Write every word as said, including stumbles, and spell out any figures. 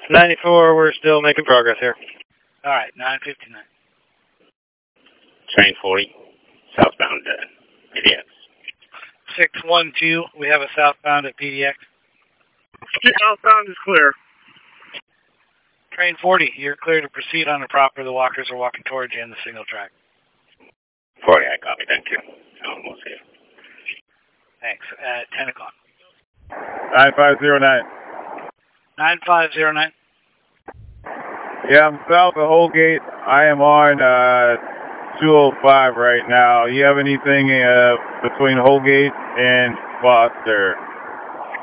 ninety-four, we're still making progress here. All right, nine fifty-nine. Train forty, southbound uh, P D X. six one two, we have a southbound at P D X. Southbound is clear. Train forty, you're clear to proceed on the proper. The walkers are walking towards you in the single track. forty, I copy, thank you. Almost here. Thanks. At ten o'clock. nine five zero nine. nine five zero nine. Yeah, I'm south of Holgate. I am on uh, two oh five right now. You have anything uh, between Holgate and Foster?